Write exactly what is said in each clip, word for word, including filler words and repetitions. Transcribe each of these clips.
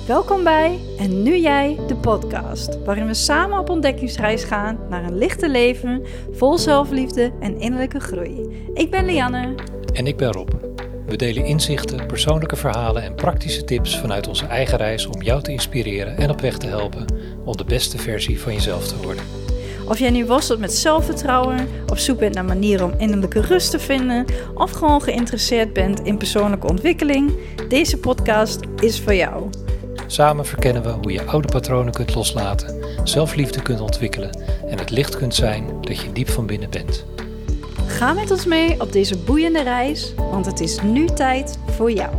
Welkom bij En Nu Jij, de podcast, waarin we samen op ontdekkingsreis gaan naar een lichter leven, vol zelfliefde en innerlijke groei. Ik ben Lianne. En ik ben Rob. We delen inzichten, persoonlijke verhalen en praktische tips vanuit onze eigen reis om jou te inspireren en op weg te helpen om de beste versie van jezelf te worden. Of jij nu worstelt met zelfvertrouwen, op zoek bent naar manieren om innerlijke rust te vinden, of gewoon geïnteresseerd bent in persoonlijke ontwikkeling, deze podcast is voor jou. Samen verkennen we hoe je oude patronen kunt loslaten, zelfliefde kunt ontwikkelen en het licht kunt zijn dat je diep van binnen bent. Ga met ons mee op deze boeiende reis, want het is nu tijd voor jou.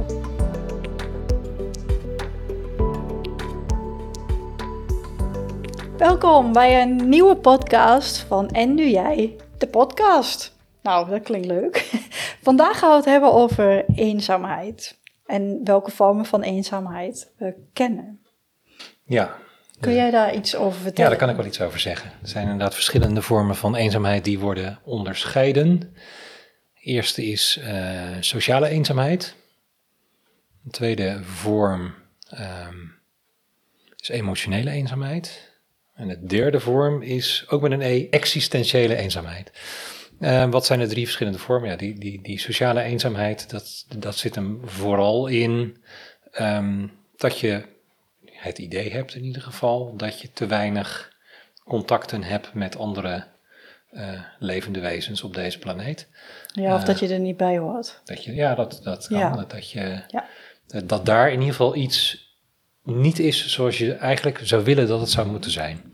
Welkom bij een nieuwe podcast van En Nu Jij, de podcast. Nou, dat klinkt leuk. Vandaag gaan we het hebben over eenzaamheid en welke vormen van eenzaamheid we kennen. Ja. Kun jij daar iets over vertellen? Ja, daar kan ik wel iets over zeggen. Er zijn inderdaad verschillende vormen van eenzaamheid die worden onderscheiden. De eerste is uh, sociale eenzaamheid. De tweede vorm um, is emotionele eenzaamheid. En de derde vorm is, ook met een E, existentiële eenzaamheid. Uh, wat zijn de drie verschillende vormen? Ja, die, die, die sociale eenzaamheid, dat, dat zit hem vooral in um, dat je het idee hebt in ieder geval dat je te weinig contacten hebt met andere uh, levende wezens op deze planeet. Ja, of uh, dat je er niet bij hoort. Dat je, ja, dat, dat kan. Ja. Dat, dat, je, Ja. dat, dat daar in ieder geval iets niet is zoals je eigenlijk zou willen dat het zou moeten zijn.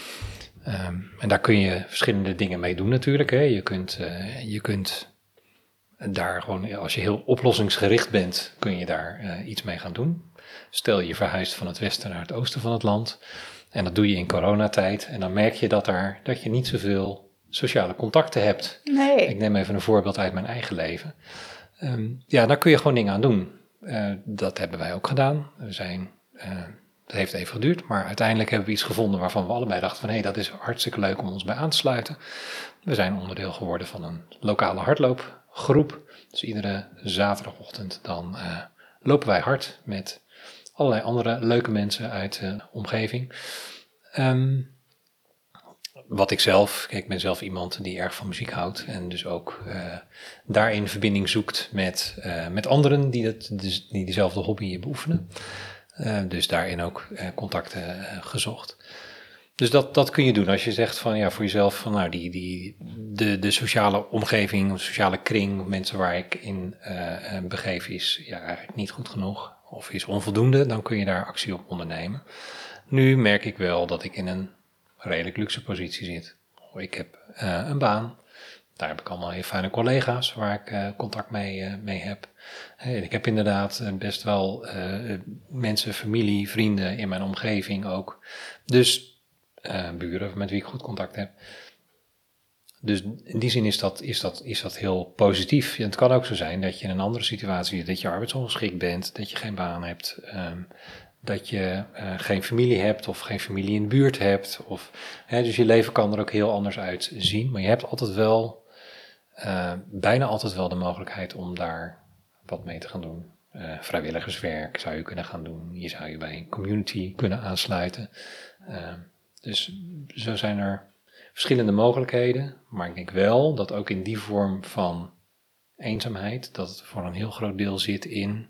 Um, en daar kun je verschillende dingen mee doen natuurlijk. Hè. Je kunt, uh, je kunt daar gewoon, als je heel oplossingsgericht bent, kun je daar uh, iets mee gaan doen. Stel je verhuist van het westen naar het oosten van het land. En dat doe je in coronatijd. En dan merk je dat, daar, dat je niet zoveel sociale contacten hebt. Nee. Ik neem even een voorbeeld uit mijn eigen leven. Um, ja, daar kun je gewoon dingen aan doen. Uh, dat hebben wij ook gedaan. We zijn, uh, het heeft even geduurd, maar uiteindelijk hebben we iets gevonden waarvan we allebei dachten van hé, hey, dat is hartstikke leuk om ons bij aan te sluiten. We zijn onderdeel geworden van een lokale hardloopgroep. Dus iedere zaterdagochtend dan uh, lopen wij hard met allerlei andere leuke mensen uit de omgeving. Um, wat ik zelf, kijk, ik ben zelf iemand die erg van muziek houdt en dus ook uh, daarin verbinding zoekt met, uh, met anderen die, dat, dus, die diezelfde hobby beoefenen. Uh, dus daarin ook uh, contacten uh, gezocht. Dus dat, dat kun je doen als je zegt van ja, voor jezelf van nou die, die, de, de sociale omgeving, de sociale kring, mensen waar ik in uh, begeef is ja, eigenlijk niet goed genoeg of is onvoldoende, dan kun je daar actie op ondernemen. Nu merk ik wel dat ik in een redelijk luxe positie zit. Ik heb uh, een baan, daar heb ik allemaal heel fijne collega's waar ik uh, contact mee, uh, mee heb. En ik heb inderdaad uh, best wel uh, mensen, familie, vrienden in mijn omgeving ook. Dus Uh, buren met wie ik goed contact heb. Dus in die zin is dat, is dat, is dat heel positief. En het kan ook zo zijn dat je in een andere situatie zit, dat je arbeidsongeschikt bent, dat je geen baan hebt, um, dat je uh, geen familie hebt of geen familie in de buurt hebt. Of, hè, dus je leven kan er ook heel anders uitzien. Maar je hebt altijd wel, uh, bijna altijd wel de mogelijkheid om daar wat mee te gaan doen. Uh, vrijwilligerswerk zou je kunnen gaan doen. Je zou je bij een community kunnen aansluiten. Uh, Dus zo zijn er verschillende mogelijkheden, maar ik denk wel dat ook in die vorm van eenzaamheid, dat het voor een heel groot deel zit in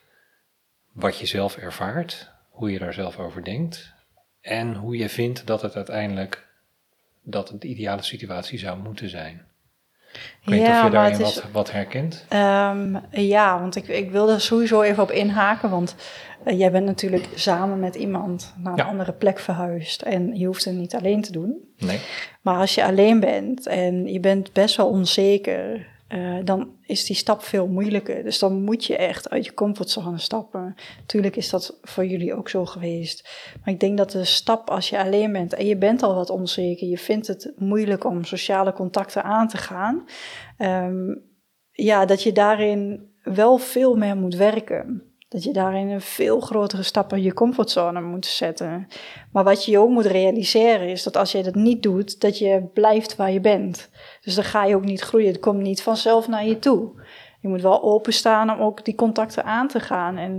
wat je zelf ervaart, hoe je daar zelf over denkt en hoe je vindt dat het uiteindelijk, dat het de ideale situatie zou moeten zijn. Ik weet niet ja, of je daarin is, wat, wat herkent. Um, ja, want ik, ik wil er sowieso even op inhaken, want uh, jij bent natuurlijk samen met iemand naar een ja. andere plek verhuisd en je hoeft het niet alleen te doen. Nee. Maar als je alleen bent en je bent best wel onzeker, uh, dan is die stap veel moeilijker. Dus dan moet je echt uit je comfortzone stappen. Tuurlijk is dat voor jullie ook zo geweest. Maar ik denk dat de stap als je alleen bent en je bent al wat onzeker, je vindt het moeilijk om sociale contacten aan te gaan, um, ja, dat je daarin wel veel meer moet werken. Dat je daarin een veel grotere stap in je comfortzone moet zetten. Maar wat je ook moet realiseren is dat als je dat niet doet, dat je blijft waar je bent. Dus dan ga je ook niet groeien. Het komt niet vanzelf naar je toe. Je moet wel openstaan om ook die contacten aan te gaan. En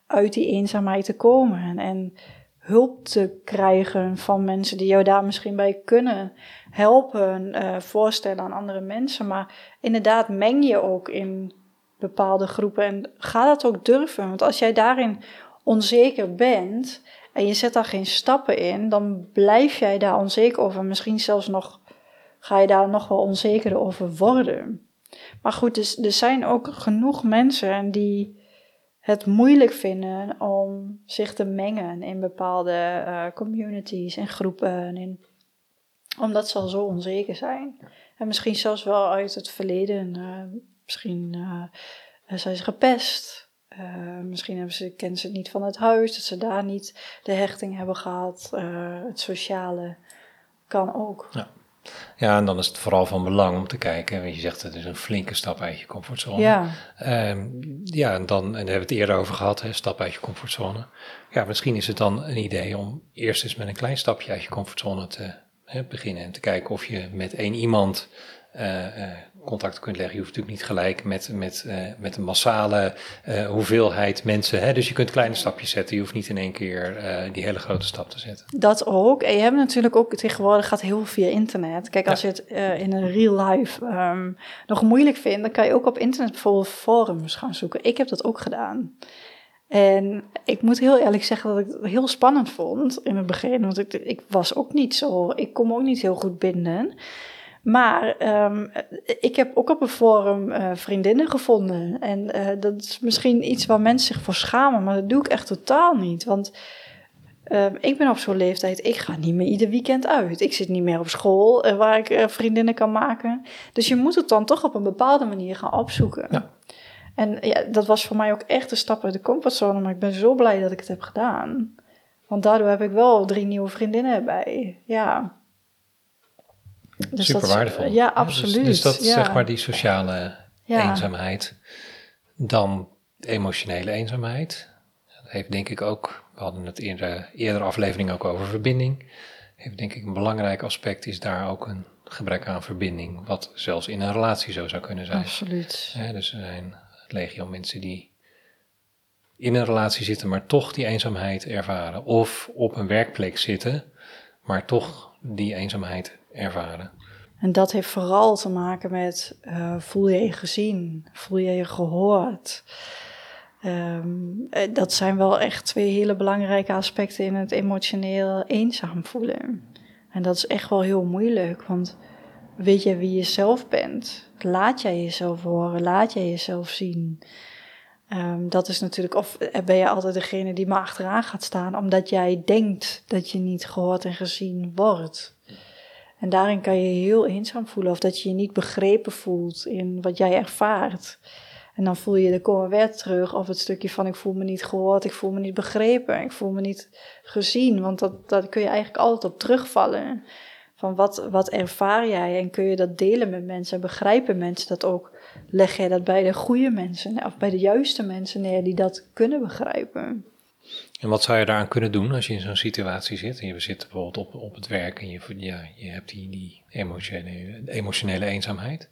uit die eenzaamheid te komen. En, en hulp te krijgen van mensen die jou daar misschien bij kunnen helpen, uh, voorstellen aan andere mensen. Maar inderdaad, meng je ook in bepaalde groepen en ga dat ook durven. Want als jij daarin onzeker bent en je zet daar geen stappen in, dan blijf jij daar onzeker over. Misschien zelfs nog, ga je daar nog wel onzekerder over worden. Maar goed, dus, er zijn ook genoeg mensen die het moeilijk vinden om zich te mengen in bepaalde uh, communities en groepen. En omdat ze al zo onzeker zijn. En misschien zelfs wel uit het verleden. Uh, misschien uh, zijn ze gepest. Uh, misschien hebben ze, kennen ze het niet van het huis. Dat ze daar niet de hechting hebben gehad. Uh, het sociale kan ook. Ja. Ja, en dan is het vooral van belang om te kijken. Want je zegt het is een flinke stap uit je comfortzone. Ja, um, ja en dan, en daar hebben we het eerder over gehad, hè, stap uit je comfortzone. Ja, misschien is het dan een idee om eerst eens met een klein stapje uit je comfortzone te hè, beginnen. En te kijken of je met één iemand uh, uh, contact kunt leggen. Je hoeft natuurlijk niet gelijk met, met, uh, met een massale uh, hoeveelheid mensen. Hè? Dus je kunt kleine stapjes zetten. Je hoeft niet in één keer uh, die hele grote stap te zetten. dat ook. En je hebt natuurlijk ook tegenwoordig gaat heel veel via internet. Kijk, als ja. je het uh, in een real life um, nog moeilijk vindt, dan kan je ook op internet bijvoorbeeld forums gaan zoeken. Ik heb dat ook gedaan. En ik moet heel eerlijk zeggen dat ik het heel spannend vond in het begin. Want ik, ik was ook niet zo, ik kon me ook niet heel goed binden. Maar um, ik heb ook op een forum uh, vriendinnen gevonden. En uh, dat is misschien iets waar mensen zich voor schamen, maar dat doe ik echt totaal niet. Want uh, ik ben op zo'n leeftijd, ik ga niet meer ieder weekend uit. Ik zit niet meer op school uh, waar ik uh, vriendinnen kan maken. Dus je moet het dan toch op een bepaalde manier gaan opzoeken. Ja. En ja, dat was voor mij ook echt een stap uit de comfortzone, maar ik ben zo blij dat ik het heb gedaan. Want daardoor heb ik wel drie nieuwe vriendinnen erbij. Ja. Dus super waardevol. Ja, absoluut. Ja, dus, dus dat is ja. zeg maar die sociale ja. eenzaamheid. Dan emotionele eenzaamheid. Dat heeft denk ik ook, we hadden het in de eerdere aflevering ook over verbinding. Heeft denk ik een belangrijk aspect is daar ook een gebrek aan verbinding. Wat zelfs in een relatie zo zou kunnen zijn. Absoluut. Ja, dus er zijn legio mensen die in een relatie zitten, maar toch die eenzaamheid ervaren. Of op een werkplek zitten, maar toch die eenzaamheid ervaren. En dat heeft vooral te maken met, uh, voel je je gezien? Voel je je gehoord? Um, dat zijn wel echt twee hele belangrijke aspecten in het emotioneel eenzaam voelen. En dat is echt wel heel moeilijk, want weet je wie je zelf bent? Laat jij jezelf horen? Laat jij jezelf zien? Um, dat is natuurlijk, of ben je altijd degene die maar achteraan gaat staan, omdat jij denkt dat je niet gehoord en gezien wordt. En daarin kan je je heel eenzaam voelen, of dat je je niet begrepen voelt in wat jij ervaart. En dan voel je, er komen weer terug, of het stukje van ik voel me niet gehoord, ik voel me niet begrepen, ik voel me niet gezien. Want dat, dat kun je eigenlijk altijd op terugvallen. Van wat, wat ervaar jij en kun je dat delen met mensen en begrijpen mensen dat ook? Leg jij dat bij de goede mensen of bij de juiste mensen neer die dat kunnen begrijpen? En wat zou je daaraan kunnen doen als je in zo'n situatie zit? En je zit bijvoorbeeld op, op het werk en je, ja, je hebt die, die emotionele, emotionele eenzaamheid.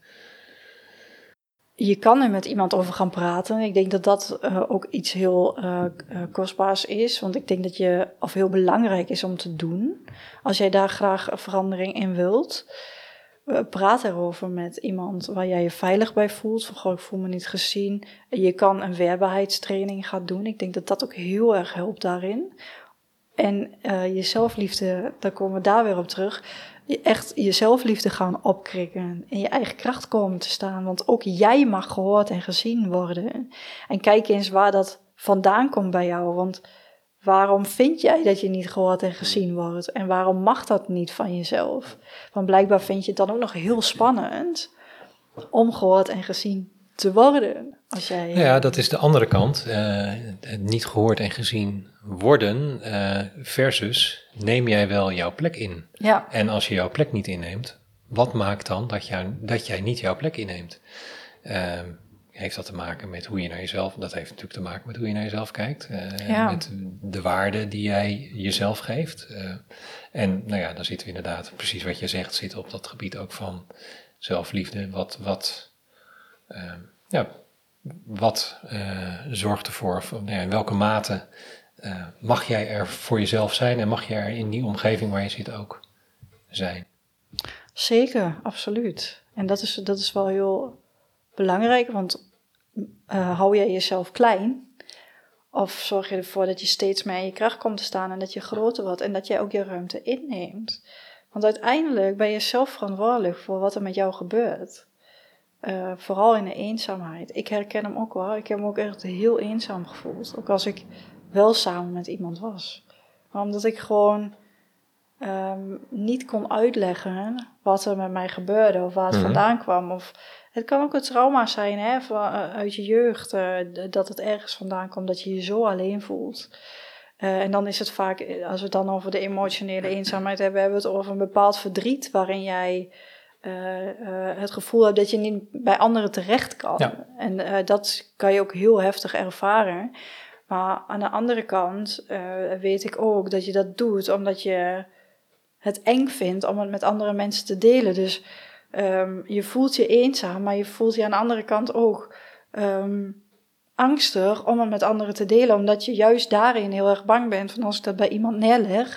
Je kan er met iemand over gaan praten. Ik denk dat dat uh, ook iets heel uh, uh, kostbaars is. Want ik denk dat je, of heel belangrijk is om te doen. Als jij daar graag een verandering in wilt. Uh, praat erover met iemand waar jij je veilig bij voelt. Van, goh, ik voel me niet gezien. Je kan een weerbaarheidstraining gaan doen. Ik denk dat dat ook heel erg helpt daarin. En uh, je zelfliefde, daar komen we daar weer op terug. Echt je zelfliefde gaan opkrikken. In je eigen kracht komen te staan. Want ook jij mag gehoord en gezien worden. En kijk eens waar dat vandaan komt bij jou. Want waarom vind jij dat je niet gehoord en gezien wordt? En waarom mag dat niet van jezelf? Want blijkbaar vind je het dan ook nog heel spannend om gehoord en gezien te worden. Als jij, ja, dat is de andere kant. Uh, niet gehoord en gezien worden uh, versus neem jij wel jouw plek in? Ja. En als je jouw plek niet inneemt, wat maakt dan dat, jou, dat jij niet jouw plek inneemt? Uh, heeft dat te maken met hoe je naar jezelf... Dat heeft natuurlijk te maken met hoe je naar jezelf kijkt. Uh, ja. Met de waarde die jij jezelf geeft. Uh, en nou ja, dan zitten we inderdaad, precies wat je zegt, zitten op dat gebied ook van zelfliefde. Wat... wat uh, ja, wat uh, zorgt ervoor, van, ja, in welke mate uh, mag jij er voor jezelf zijn en mag je er in die omgeving waar je zit ook zijn? Zeker, absoluut. En dat is, dat is wel heel belangrijk, want uh, hou jij jezelf klein, of zorg je ervoor dat je steeds meer in je kracht komt te staan en dat je groter wordt en dat jij ook je ruimte inneemt. Want uiteindelijk ben je zelf verantwoordelijk voor wat er met jou gebeurt. Uh, vooral in de eenzaamheid. Ik herken hem ook wel. Ik heb me ook echt heel eenzaam gevoeld. Ook als ik wel samen met iemand was. Maar omdat ik gewoon um, niet kon uitleggen wat er met mij gebeurde of waar het mm-hmm. vandaan kwam. Of het kan ook een trauma zijn, hè, van, uh, uit je jeugd. Uh, dat het ergens vandaan komt dat je je zo alleen voelt. Uh, en dan is het vaak, als we het dan over de emotionele eenzaamheid hebben, hebben we het over een bepaald verdriet waarin jij uh, uh, het gevoel hebt dat je niet bij anderen terecht kan. Ja. En uh, dat kan je ook heel heftig ervaren. Maar aan de andere kant uh, weet ik ook dat je dat doet omdat je het eng vindt om het met andere mensen te delen. Dus um, je voelt je eenzaam, maar je voelt je aan de andere kant ook Um, angstig om het met anderen te delen, omdat je juist daarin heel erg bang bent van als ik dat bij iemand neerleg,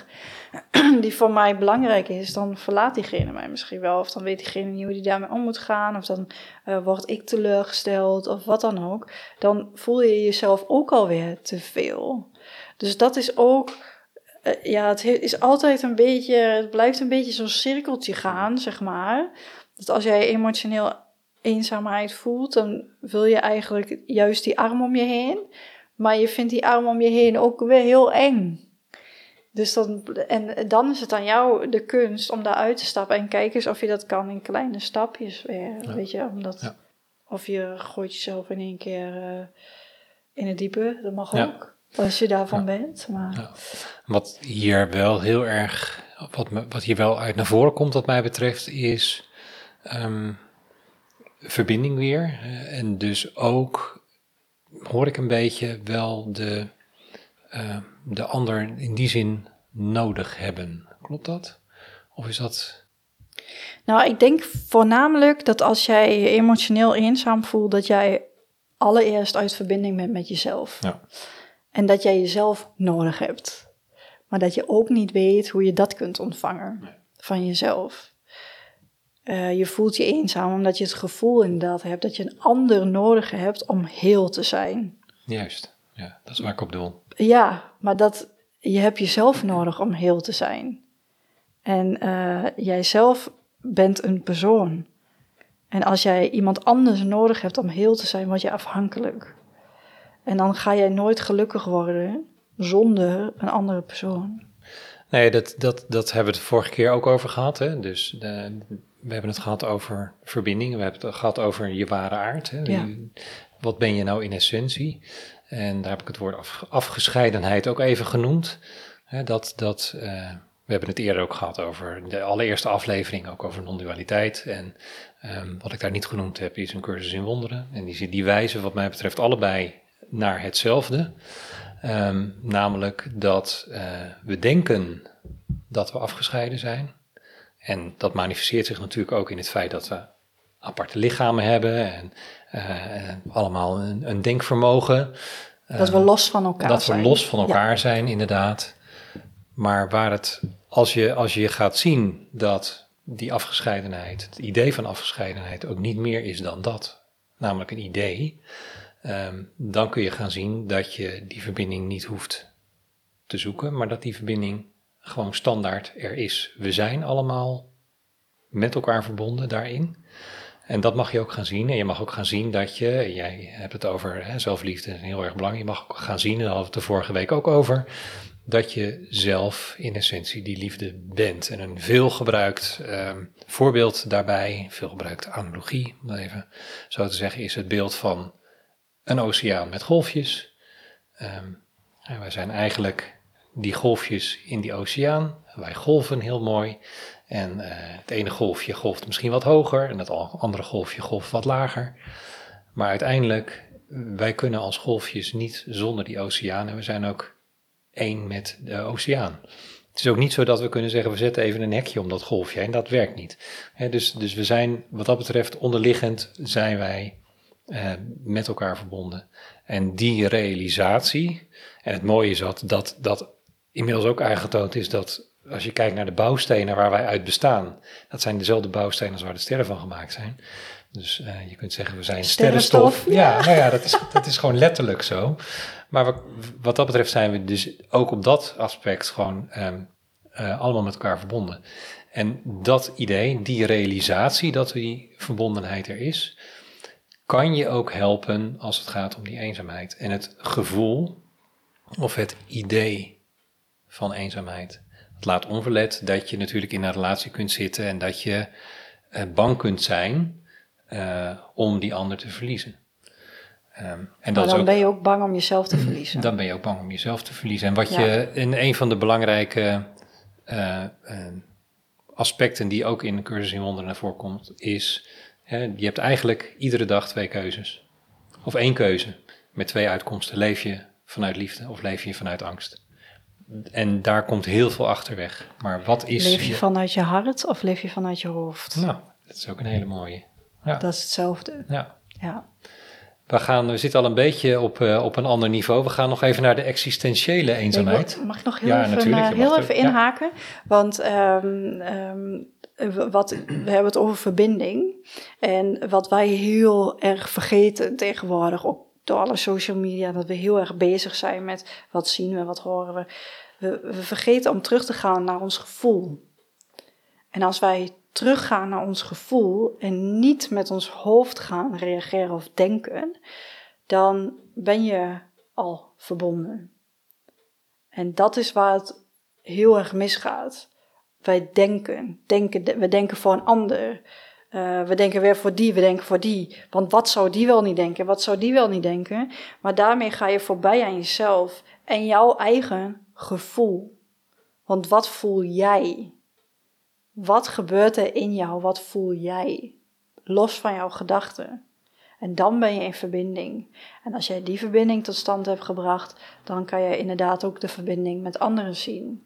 die voor mij belangrijk is, dan verlaat diegene mij misschien wel, of dan weet diegene niet hoe die daarmee om moet gaan, of dan uh, word ik teleurgesteld, of wat dan ook. Dan voel je jezelf ook alweer te veel. Dus dat is ook, uh, ja, het is altijd een beetje, het blijft een beetje zo'n cirkeltje gaan, zeg maar. Dat als jij emotioneel eenzaamheid voelt, dan wil je eigenlijk juist die arm om je heen, maar je vindt die arm om je heen ook weer heel eng. Dus dan, en dan is het aan jou de kunst om daaruit te stappen en kijk eens of je dat kan in kleine stapjes weer, ja. weet je, omdat, ja. of je gooit jezelf in één keer uh, in het diepe, dat mag ja. ook, als je daarvan ja. bent. Maar. Ja. Wat hier wel heel erg, wat, me, wat hier wel uit naar voren komt wat mij betreft, is Um, verbinding weer. En dus ook hoor ik een beetje wel de, uh, de ander in die zin nodig hebben. Klopt dat? Of is dat? Nou, ik denk voornamelijk dat als jij je emotioneel eenzaam voelt, dat jij allereerst uit verbinding bent met jezelf. Ja. En dat jij jezelf nodig hebt. Maar dat je ook niet weet hoe je dat kunt ontvangen nee. van jezelf. Uh, je voelt je eenzaam omdat je het gevoel inderdaad hebt dat je een ander nodig hebt om heel te zijn. Juist, ja, dat is waar ik op doel. Ja, maar dat, je hebt jezelf nodig om heel te zijn. En uh, jijzelf bent een persoon. En als jij iemand anders nodig hebt om heel te zijn, word je afhankelijk. En dan ga jij nooit gelukkig worden zonder een andere persoon. Nee, dat, dat, dat hebben we het de vorige keer ook over gehad. Hè? Dus de, we hebben het gehad over verbinding. We hebben het gehad over je ware aard. Hè? Ja. Wat ben je nou in essentie? En daar heb ik het woord af, afgescheidenheid ook even genoemd. Hè? Dat, dat, uh, we hebben het eerder ook gehad over de allereerste aflevering, ook over non-dualiteit. En um, wat ik daar niet genoemd heb, is een cursus in wonderen. En die, die wijzen wat mij betreft allebei naar hetzelfde. Um, namelijk dat uh, we denken dat we afgescheiden zijn. En dat manifesteert zich natuurlijk ook in het feit dat we aparte lichamen hebben en uh, allemaal een, een denkvermogen. Dat we los van elkaar dat zijn. Dat we los van elkaar ja. zijn, inderdaad. Maar waar het, als je, als je gaat zien dat die afgescheidenheid, het idee van afgescheidenheid ook niet meer is dan dat, namelijk een idee, um, dan kun je gaan zien dat je die verbinding niet hoeft te zoeken, maar dat die verbinding gewoon standaard er is. We zijn allemaal met elkaar verbonden daarin. En dat mag je ook gaan zien. En je mag ook gaan zien dat je, jij hebt het over hè, zelfliefde, heel erg belangrijk. Je mag ook gaan zien, en daar hadden we het de vorige week ook over, dat je zelf in essentie die liefde bent. En een veelgebruikt um, voorbeeld daarbij, veelgebruikte analogie, om dat even zo te zeggen, is het beeld van een oceaan met golfjes. Um, en wij zijn eigenlijk die golfjes in die oceaan. Wij golven heel mooi. En uh, het ene golfje golft misschien wat hoger en het andere golfje golft wat lager. Maar uiteindelijk, wij kunnen als golfjes niet zonder die oceaan. En we zijn ook één met de oceaan. Het is ook niet zo dat we kunnen zeggen, we zetten even een hekje om dat golfje heen. Dat werkt niet. He, dus, dus we zijn, wat dat betreft, onderliggend zijn wij uh, met elkaar verbonden. En die realisatie, en het mooie is dat, dat, dat inmiddels ook aangetoond is dat als je kijkt naar de bouwstenen waar wij uit bestaan, dat zijn dezelfde bouwstenen als waar de sterren van gemaakt zijn. Dus uh, je kunt zeggen, we zijn sterrenstof. sterrenstof. Ja, ja, nou ja, dat is, dat is gewoon letterlijk zo. Maar wat, wat dat betreft zijn we dus ook op dat aspect gewoon um, uh, allemaal met elkaar verbonden. En dat idee, die realisatie dat die verbondenheid er is, kan je ook helpen als het gaat om die eenzaamheid. En het gevoel of het idee van eenzaamheid. Het laat onverlet dat je natuurlijk in een relatie kunt zitten en dat je uh, bang kunt zijn uh, om die ander te verliezen. Um, en maar dat dan is ook, ben je ook bang om jezelf te verliezen. Dan ben je ook bang om jezelf te verliezen. En wat ja. je in een van de belangrijke uh, uh, aspecten die ook in de cursus in wonderen naar voren komt, is, hè, je hebt eigenlijk iedere dag twee keuzes. Of één keuze met twee uitkomsten. Leef je vanuit liefde of leef je vanuit angst? En daar komt heel veel achter weg. Maar wat is... Leef je vanuit je hart of leef je vanuit je hoofd? Nou, dat is ook een hele mooie. Ja. Dat is hetzelfde. Ja. ja. We, gaan, we zitten al een beetje op, uh, op een ander niveau. We gaan nog even naar de existentiële eenzaamheid. Ik mag ik nog heel ja, even, uh, heel even inhaken? Ja. Want um, um, wat, we hebben het over verbinding. En wat wij heel erg vergeten tegenwoordig, ook door alle social media, dat we heel erg bezig zijn met wat zien we, wat horen we. We, we vergeten om terug te gaan naar ons gevoel. En als wij teruggaan naar ons gevoel en niet met ons hoofd gaan reageren of denken, dan ben je al verbonden. En dat is waar het heel erg misgaat. Wij denken, denken we denken voor een ander. Uh, we denken weer voor die, we denken voor die. Want wat zou die wel niet denken, wat zou die wel niet denken? Maar daarmee ga je voorbij aan jezelf en jouw eigen gevoel. Want wat voel jij? Wat gebeurt er in jou? Wat voel jij? Los van jouw gedachten. En dan ben je in verbinding. En als jij die verbinding tot stand hebt gebracht, dan kan je inderdaad ook de verbinding met anderen zien.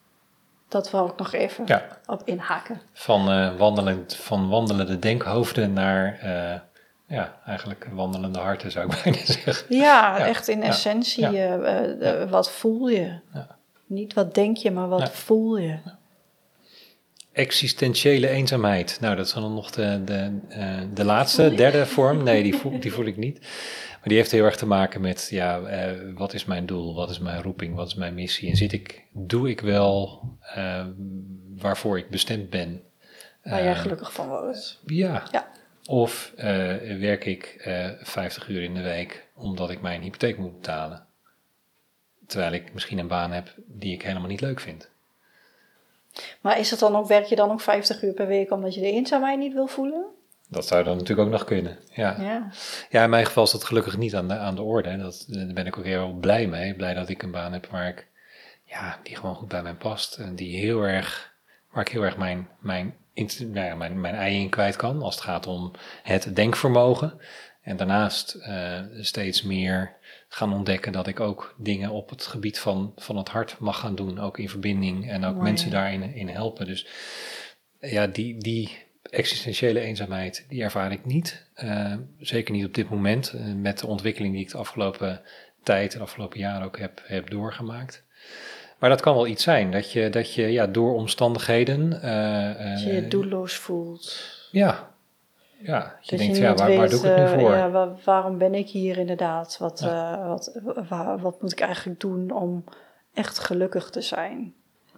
Dat wil ik nog even ja. op inhaken. Van, uh, wandelend, van wandelende denkhoofden naar uh, ja, eigenlijk wandelende harten, zou ik bijna zeggen. Ja, ja. echt in ja. essentie. Ja. Uh, uh, ja. Wat voel je? Ja. Niet wat denk je, maar wat ja. voel je? Ja. Existentiële eenzaamheid. Nou, dat is dan nog de, de, uh, de laatste, derde vorm. Nee, die voel, die voel ik niet. Maar die heeft heel erg te maken met, ja, uh, wat is mijn doel? Wat is mijn roeping? Wat is mijn missie? En zit ik, doe ik wel uh, waarvoor ik bestemd ben? Waar uh, jij gelukkig van wordt. Ja. ja. Of uh, werk ik uh, vijftig uur in de week omdat ik mijn hypotheek moet betalen? Terwijl ik misschien een baan heb die ik helemaal niet leuk vind. Maar is het dan ook, werk je dan ook vijftig uur per week omdat je de eenzaamheid niet wil voelen? Dat zou dan natuurlijk ook nog kunnen, ja. Ja, ja in mijn geval is dat gelukkig niet aan de, aan de orde. Dat, daar ben ik ook heel blij mee. Blij dat ik een baan heb waar ik, ja, die gewoon goed bij mij past. En die heel erg, waar ik heel erg mijn, mijn, nou ja, mijn, mijn ei in kwijt kan als het gaat om het denkvermogen. En daarnaast uh, steeds meer gaan ontdekken dat ik ook dingen op het gebied van, van het hart mag gaan doen. Ook in verbinding en ook Mooi. mensen daarin in helpen. Dus ja, die, die existentiële eenzaamheid, die ervaar ik niet. Uh, zeker niet op dit moment. Uh, met de ontwikkeling die ik de afgelopen tijd, de afgelopen jaren ook heb, heb doorgemaakt. Maar dat kan wel iets zijn. Dat je, dat je ja, door omstandigheden... Uh, dat je je doelloos voelt. Ja. Ja, je dat denkt, je ja, waar, weet, waar doe ik het nu voor? Ja, waar, waarom ben ik hier inderdaad? Wat, ja. uh, wat, waar, wat moet ik eigenlijk doen om echt gelukkig te zijn?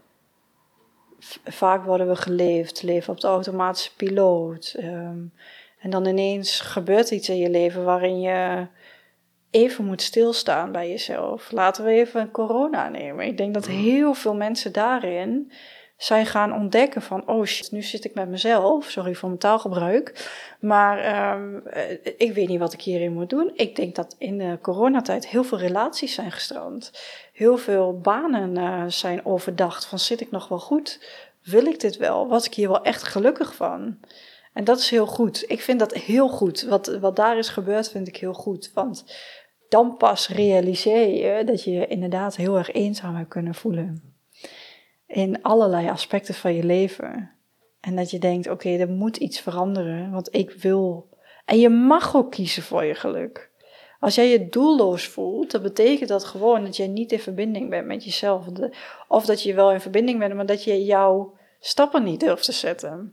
V- vaak worden we geleefd, leven op de automatische piloot. Um, en dan ineens gebeurt iets in je leven waarin je even moet stilstaan bij jezelf. Laten we even corona nemen. Ik denk dat heel veel mensen daarin zijn gaan ontdekken van, oh shit, nu zit ik met mezelf. Sorry voor mijn taalgebruik. Maar um, ik weet niet wat ik hierin moet doen. Ik denk dat in de coronatijd heel veel relaties zijn gestrand. Heel veel banen uh, zijn overdacht van, zit ik nog wel goed? Wil ik dit wel? Was ik hier wel echt gelukkig van? En dat is heel goed. Ik vind dat heel goed. Wat, wat daar is gebeurd vind ik heel goed. Want dan pas realiseer je dat je je inderdaad heel erg eenzaam hebt kunnen voelen. In allerlei aspecten van je leven. En dat je denkt, oké, okay, er moet iets veranderen. Want ik wil En je mag ook kiezen voor je geluk. Als jij je doelloos voelt, dan betekent dat gewoon dat jij niet in verbinding bent met jezelf. Of dat je wel in verbinding bent, maar dat je jouw stappen niet durft te zetten.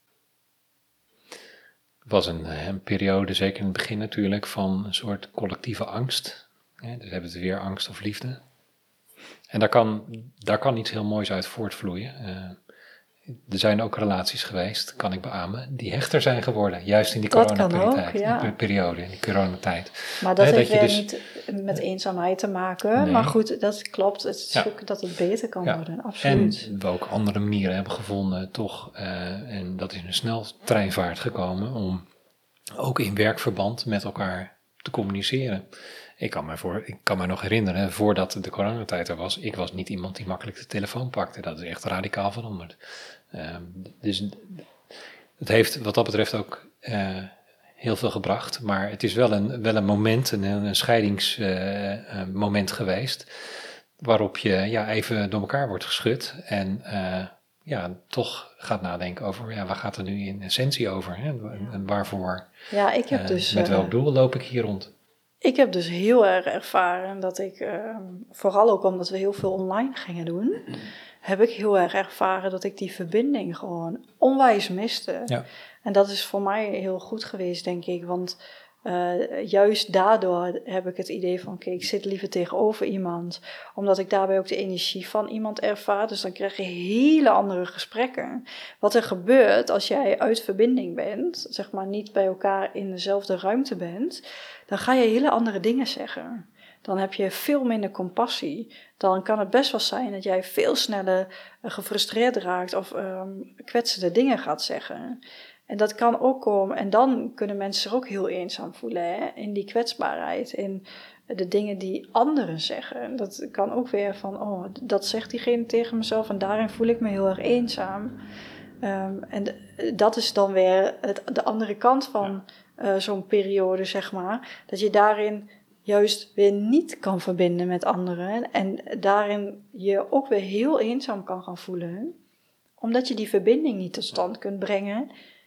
Het was een, een periode, zeker in het begin natuurlijk, van een soort collectieve angst. Ja, dus hebben we het weer angst of liefde. En daar kan, daar kan iets heel moois uit voortvloeien. Uh, er zijn ook relaties geweest, kan ik beamen, die hechter zijn geworden. Juist in die coronaperiode, ja. periode, in die coronatijd. Maar dat He, heeft dat weer dus, niet met eenzaamheid te maken. Nee. Maar goed, dat klopt. Het is ja. ook dat het beter kan ja. worden, absoluut. En we ook andere manieren hebben gevonden, toch. Uh, en dat is in een sneltreinvaart gekomen om ook in werkverband met elkaar te communiceren. Ik kan, me voor, ik kan me nog herinneren, voordat de coronatijd er was, ik was niet iemand die makkelijk de telefoon pakte. Dat is echt radicaal veranderd. Uh, dus het heeft wat dat betreft ook uh, heel veel gebracht. Maar het is wel een, wel een moment, een, een scheidingsmoment uh, geweest, waarop je ja, even door elkaar wordt geschud en uh, ja, toch gaat nadenken over, ja, waar gaat het nu in essentie over? Hè? En, en waarvoor, ja, ik heb uh, dus, met welk doel loop ik hier rond? Ik heb dus heel erg ervaren dat ik, uh, vooral ook omdat we heel veel online gingen doen, heb ik heel erg ervaren dat ik die verbinding gewoon onwijs miste. Ja. En dat is voor mij heel goed geweest, denk ik, want uh, juist daardoor heb ik het idee van, oké, okay, ik zit liever tegenover iemand, omdat ik daarbij ook de energie van iemand ervaar, dus dan krijg je hele andere gesprekken. Wat er gebeurt als jij uit verbinding bent, zeg maar niet bij elkaar in dezelfde ruimte bent, dan ga je hele andere dingen zeggen. Dan heb je veel minder compassie. Dan kan het best wel zijn dat jij veel sneller uh, gefrustreerd raakt of um, kwetsende dingen gaat zeggen. En dat kan ook komen. En dan kunnen mensen zich ook heel eenzaam voelen, hè? In die kwetsbaarheid. In de dingen die anderen zeggen. Dat kan ook weer van, oh, dat zegt diegene tegen mezelf en daarin voel ik me heel erg eenzaam. Um, en d- dat is dan weer het, de andere kant van uh, zo'n periode, zeg maar. Dat je daarin juist weer niet kan verbinden met anderen. En daarin je ook weer heel eenzaam kan gaan voelen. Omdat je die verbinding niet tot stand kunt brengen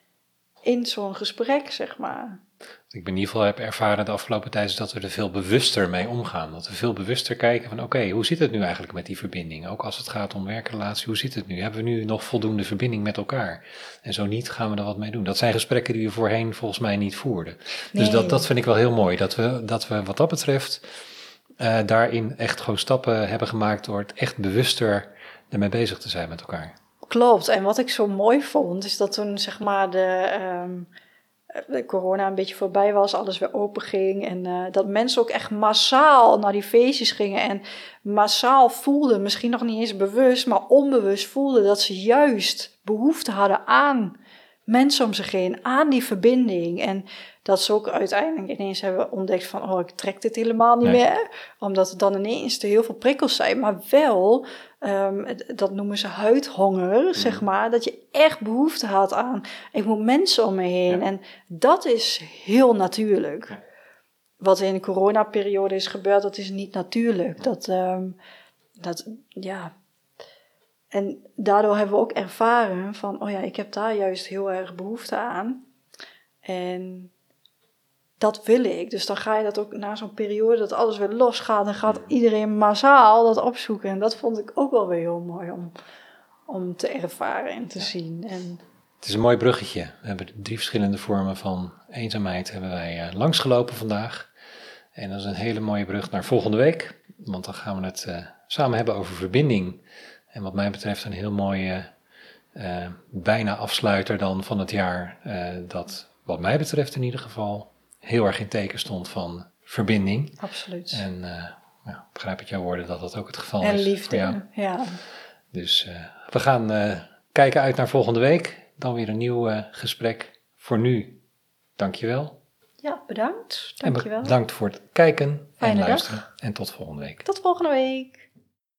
in zo'n gesprek, zeg maar. Wat ik in ieder geval heb ervaren de afgelopen tijd is dat we er veel bewuster mee omgaan. Dat we veel bewuster kijken van oké, okay, hoe zit het nu eigenlijk met die verbinding? Ook als het gaat om werkrelatie, hoe zit het nu? Hebben we nu nog voldoende verbinding met elkaar? En zo niet, gaan we er wat mee doen. Dat zijn gesprekken die we voorheen volgens mij niet voerden. Nee. Dus dat, dat vind ik wel heel mooi. Dat we, dat we wat dat betreft uh, daarin echt gewoon stappen hebben gemaakt door het echt bewuster ermee bezig te zijn met elkaar. Klopt. En wat ik zo mooi vond, is dat toen zeg maar de... Um de corona een beetje voorbij was, alles weer open ging en uh, dat mensen ook echt massaal naar die feestjes gingen en massaal voelden, misschien nog niet eens bewust, maar onbewust voelden dat ze juist behoefte hadden aan mensen om zich heen, aan die verbinding. En dat ze ook uiteindelijk ineens hebben ontdekt van, oh, ik trek dit helemaal niet nee. meer, omdat er dan ineens te heel veel prikkels zijn, maar wel... Um, dat noemen ze huidhonger, mm. zeg maar. Dat je echt behoefte had aan, ik moet mensen om me heen. Ja. En dat is heel natuurlijk. Ja. Wat in de coronaperiode is gebeurd, dat is niet natuurlijk. Dat, um, dat, ja. En daardoor hebben we ook ervaren van, oh ja, ik heb daar juist heel erg behoefte aan. En... dat wil ik. Dus dan ga je dat ook na zo'n periode dat alles weer losgaat. Dan gaat iedereen massaal dat opzoeken. En dat vond ik ook wel weer heel mooi om, om te ervaren en te ja. zien. En het is een mooi bruggetje. We hebben drie verschillende vormen van eenzaamheid hebben wij uh, langsgelopen vandaag. En dat is een hele mooie brug naar volgende week. Want dan gaan we het uh, samen hebben over verbinding. En wat mij betreft een heel mooie uh, bijna afsluiter dan van het jaar. Uh, dat wat mij betreft in ieder geval... heel erg in teken stond van verbinding. Absoluut. En uh, nou, ik begrijp uit jouw woorden dat dat ook het geval en is. En liefde, ja. Dus uh, we gaan uh, kijken uit naar volgende week. Dan weer een nieuw uh, gesprek. Voor nu, dankjewel. Ja, bedankt. Dankjewel. En bedankt voor het kijken Fijne en luisteren. Dag. En tot volgende week. Tot volgende week.